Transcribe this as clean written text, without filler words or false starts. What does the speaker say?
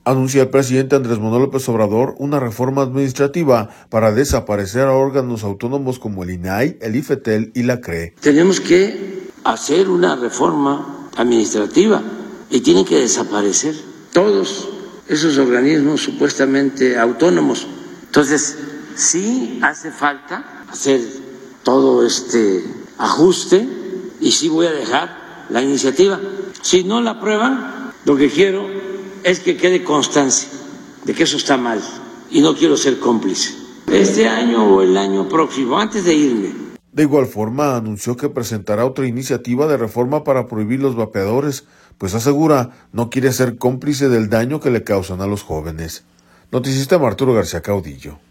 Anuncia el presidente Andrés Manuel López Obrador una reforma administrativa para desaparecer a órganos autónomos como el INAI, el IFETEL y la CRE. Tenemos que hacer una reforma administrativa y tienen que desaparecer todos esos organismos supuestamente autónomos. Entonces, sí hace falta hacer todo este ajuste y sí voy a dejar la iniciativa. Si no la aprueban, lo que quiero es que quede constancia de que eso está mal y no quiero ser cómplice. Este año o el año próximo, antes de irme. De igual forma, anunció que presentará otra iniciativa de reforma para prohibir los vapeadores, pues asegura no quiere ser cómplice del daño que le causan a los jóvenes. Noticista Arturo García Caudillo.